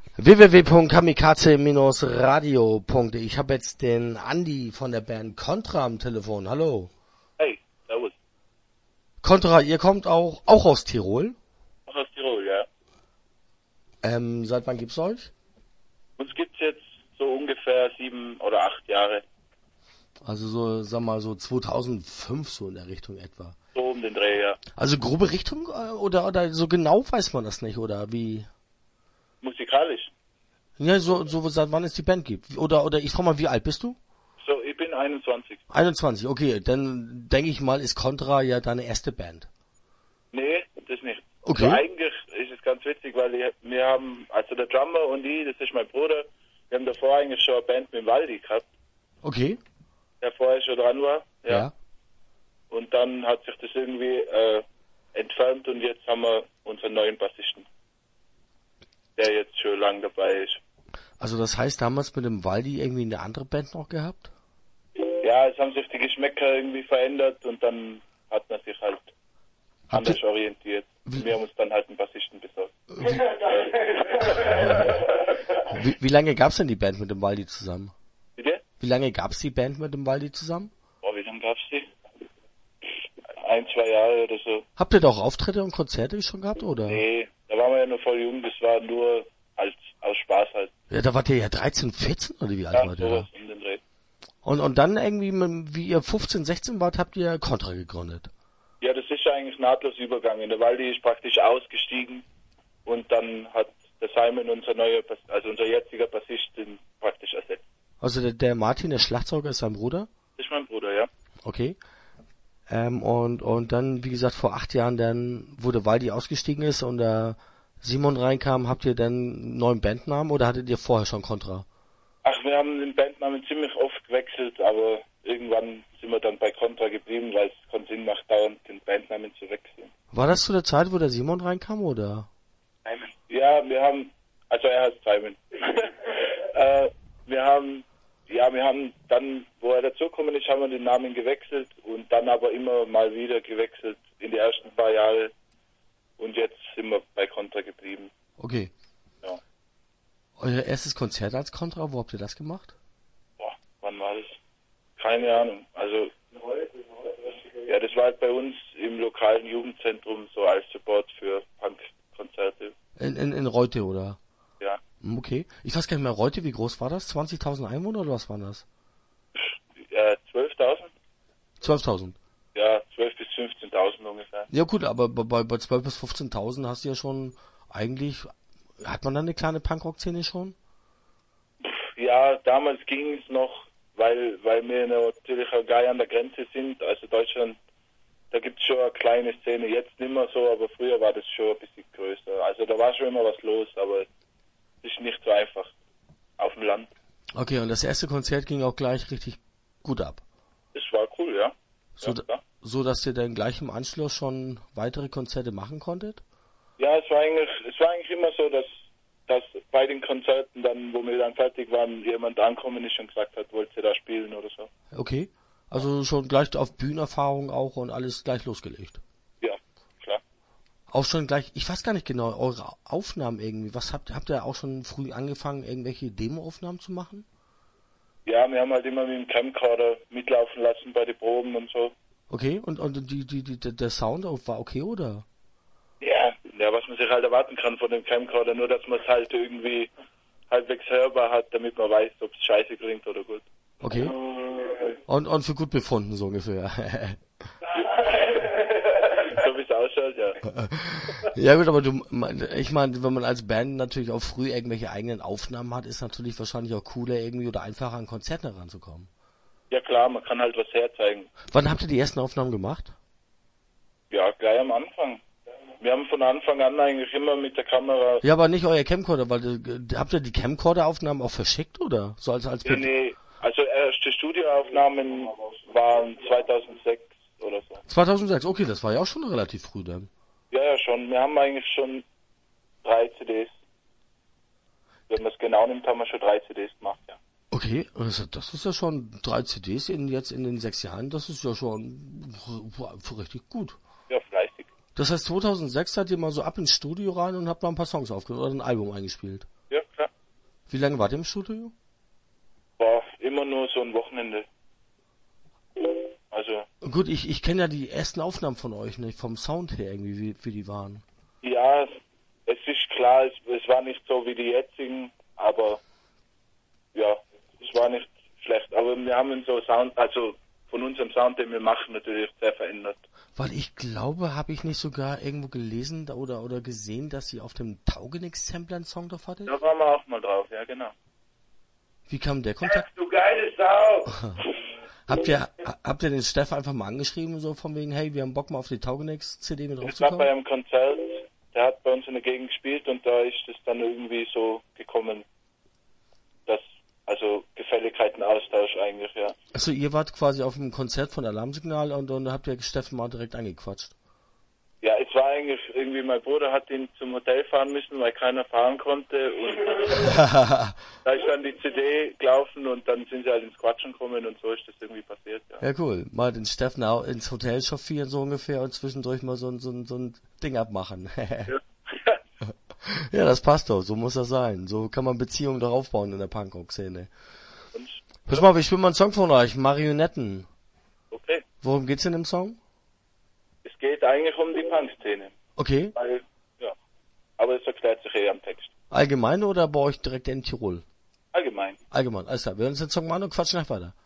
www.kamikaze-radio.de. Ich habe jetzt den Andi von der Band Contra am Telefon. Hallo. Hey, servus. Contra, ihr kommt auch aus Tirol? Auch aus Tirol, ja. Seit wann gibt's euch? Uns gibt's jetzt so ungefähr 7 oder 8 Jahre. Also so, sag mal, so 2005 so in der Richtung etwa. So um den Dreh, ja. Also grobe Richtung oder so genau weiß man das nicht, oder wie? Musikalisch. Ja, so seit wann es die Band gibt. Oder ich frage mal, wie alt bist du? So, ich bin 21. 21, okay. Dann denke ich mal, ist Contra ja deine erste Band. Nee, das nicht. Okay. Also eigentlich ist es ganz witzig, weil wir haben, also der Drummer und ich, das ist mein Bruder, wir haben davor eigentlich schon eine Band mit dem Waldi gehabt, Okay. der vorher schon dran war. Ja. Und dann hat sich das irgendwie entfernt und jetzt haben wir unseren neuen Bassisten, der jetzt schon lange dabei ist. Also das heißt, damals mit dem Waldi irgendwie eine andere Band noch gehabt? Ja, es haben sich die Geschmäcker irgendwie verändert und dann hat man sich halt anders orientiert. Wir haben uns dann halt einen Bassisten besorgt. Wie lange gab's denn die Band mit dem Waldi zusammen? Bitte? Wie lange gab's die Band mit dem Waldi zusammen? Boah, wie lange gab's die? 1, 2 Jahre oder so. Habt ihr da auch Auftritte und Konzerte schon gehabt, oder? Nee, da waren wir ja noch voll jung, das war nur aus Spaß halt. Ja, da wart ihr ja 13, 14 oder wie alt Ja, wart ihr sowas da? um den Dreh. Und dann irgendwie, wie ihr 15, 16 wart, habt ihr Contra gegründet. Ja, das ist ja eigentlich nahtlos übergegangen. Der Waldi ist praktisch ausgestiegen und dann hat der Simon, unser jetziger Bassist, den praktisch ersetzt. Also der Martin, der Schlagzeuger, ist sein Bruder? Das ist mein Bruder, ja. Okay. Und dann, wie gesagt, vor 8 Jahren dann, wo der Waldi ausgestiegen ist und der Simon reinkam, habt ihr dann einen neuen Bandnamen oder hattet ihr vorher schon Contra? Ach, wir haben den Bandnamen ziemlich oft gewechselt, aber irgendwann sind wir dann bei Contra geblieben, weil es keinen Sinn macht, dauernd den Bandnamen zu wechseln. War das zu der Zeit, wo der Simon reinkam, oder? Simon. Ja, also er heißt Simon. wir haben dann, wo er dazugekommen ist, haben wir den Namen gewechselt und dann aber immer mal wieder gewechselt in die ersten paar Jahre und jetzt sind wir bei Contra geblieben. Okay. Ja. Euer erstes Konzert als Contra, wo habt ihr das gemacht? Boah, wann war das? Keine Ahnung. Also, ja, das war halt bei uns im lokalen Jugendzentrum so als Support für Punkkonzerte. In Reute, oder? Ja. Okay. Ich weiß gar nicht mehr, Reute, wie groß war das? 20.000 Einwohner oder was waren das? 12.000? 12.000. Ja, 12.000 bis 15.000 ungefähr. Ja gut, aber bei 12.000 bis 15.000 hast du ja schon eigentlich, hat man dann eine kleine Punkrock-Szene schon? Ja, damals ging es noch, weil wir natürlich auch gar an der Grenze sind. Also Deutschland, da gibt es schon eine kleine Szene, jetzt nicht mehr so, aber früher war das schon ein bisschen größer. Also da war schon immer was los, aber es ist nicht so einfach auf dem Land. Okay, und das erste Konzert ging auch gleich richtig gut ab. Das war cool, ja. So, dass ihr dann gleich im Anschluss schon weitere Konzerte machen konntet? Ja, es war eigentlich immer so, dass bei den Konzerten dann, wo wir dann fertig waren, jemand angekommen ist und gesagt hat, wollt ihr da spielen oder so. Okay, also schon gleich auf Bühnenerfahrung auch und alles gleich losgelegt. Ja, klar. Auch schon gleich, ich weiß gar nicht genau, eure Aufnahmen irgendwie, was habt ihr auch schon früh angefangen, irgendwelche Demo-Aufnahmen zu machen? Ja, wir haben halt immer mit dem Camcorder mitlaufen lassen bei den Proben und so. Okay, und der Sound war okay, oder? Ja, was man sich halt erwarten kann von dem Camcorder, nur dass man es halt irgendwie halbwegs hörbar hat, damit man weiß, ob es scheiße klingt oder gut. Okay. Und für gut befunden, so ungefähr. So wie es ausschaut, ja. Ja gut, aber ich meine, wenn man als Band natürlich auch früh irgendwelche eigenen Aufnahmen hat, ist natürlich wahrscheinlich auch cooler irgendwie oder einfacher an Konzerten heranzukommen. Ja klar, man kann halt was herzeigen. Wann habt ihr die ersten Aufnahmen gemacht? Ja, gleich am Anfang. Wir haben von Anfang an eigentlich immer mit der Kamera... Ja, aber nicht euer Camcorder, weil habt ihr die Camcorder-Aufnahmen auch verschickt, oder? So als Ja, nee, also erste Studioaufnahmen waren 2006 oder so. 2006, okay, das war ja auch schon relativ früh dann. Ja, schon. Wir haben eigentlich schon 3 CDs. Wenn man es genau nimmt, haben wir schon 3 CDs gemacht, ja. Okay, also das ist ja schon 3 CDs jetzt in den 6 Jahren, das ist ja schon richtig gut. Ja, fleißig. Das heißt, 2006 seid ihr mal so ab ins Studio rein und habt mal ein paar Songs aufgenommen oder ein Album eingespielt. Ja, klar. Wie lange wart ihr im Studio? War immer nur so ein Wochenende. Also, Gut, ich kenne ja die ersten Aufnahmen von euch, nicht? Vom Sound her irgendwie, wie die waren. ja, es ist klar, es war nicht so wie die jetzigen, aber ja, es war nicht schlecht. Aber wir haben so Sound, also von unserem Sound, den wir machen, natürlich sehr verändert. Weil ich glaube, habe ich nicht sogar irgendwo gelesen oder gesehen, dass ihr auf dem Taugenix-Sampler einen Song drauf hattet? Da waren wir auch mal drauf, ja genau. Wie kam der Kontakt? Du geile Sau! Habt ihr den Steff einfach mal angeschrieben, so von wegen, hey, wir haben Bock mal auf die Taugenix-CD mit Es war bei draufzukommen? einem Konzert, der hat bei uns in der Gegend gespielt und da ist es dann irgendwie so gekommen, dass, also Gefälligkeitenaustausch eigentlich, ja. Achso, ihr wart quasi auf einem Konzert von Alarmsignal und dann habt ihr Steffen mal direkt angequatscht. Ja, es war eigentlich irgendwie, mein Bruder hat ihn zum Hotel fahren müssen, weil keiner fahren konnte und da ist dann die CD gelaufen und dann sind sie halt ins Quatschen gekommen und so ist das irgendwie passiert, ja. Ja, cool. Mal den Steffen auch ins Hotel chauffieren, so ungefähr, und zwischendurch mal so ein Ding abmachen. Ja. Ja, das passt doch. So muss das sein. So kann man Beziehungen doch aufbauen in der Punkrock-Szene. Und, Pass mal, ich spiele mal einen Song von euch. Marionetten. okay. Worum geht's in dem Song? Es geht eigentlich um die Punk-Szene, Okay. weil, ja, aber es erklärt sich am Text. Allgemein oder bei euch direkt in Tirol? Allgemein. Allgemein. Alles klar. Wir hören uns den Song mal an und quatschen gleich weiter.